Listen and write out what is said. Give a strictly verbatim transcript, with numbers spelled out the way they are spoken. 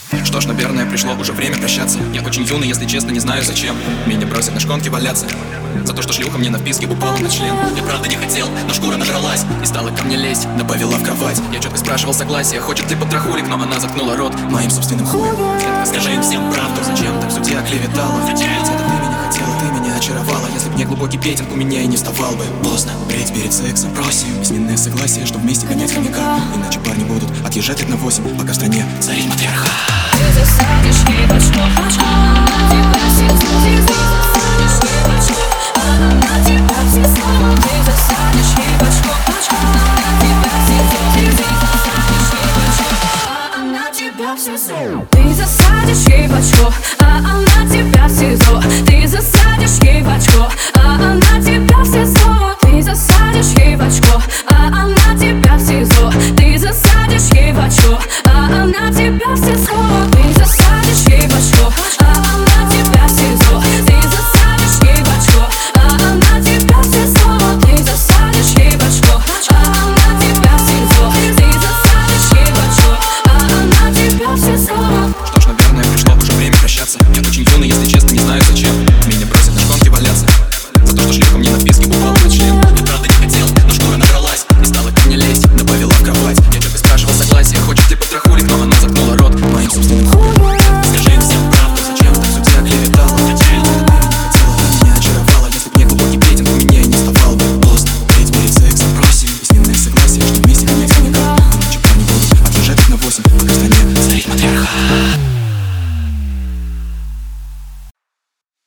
Что ж, наверное, пришло уже время прощаться. Я очень юный, если честно, не знаю зачем меня бросят на шконке валяться за то, что шлюха мне на вписке упала на член. Я правда не хотел, но шкура нажралась и стала ко мне лезть, добавила в кровать. Я четко спрашивал согласия, хочет ли потрохулик, но она заткнула рот моим собственным хуем. Скажи им всем правду, зачем так в суде оклеветала? Зачем? Где-то ты меня хотела, ты меня очаровала. Если б не глубокий петинг, у меня и не вставал бы. Поздно, брить перед сексом просим письменное согласие, что вместе гонять хомяка. Иначе парни будут отъезжать лет на восемь, пока в стране царит матриархат. Ты засадишь ей в очко, она тебя сезон. Ты засадишь ей в очко, она тебя сезон. Ты засадишь ей в очко, она тебя сезон. Ты засадишь ей в очко, она тебя сезон. Ты засадишь ей в очко, а она тебя сезон. Ты засадишь ей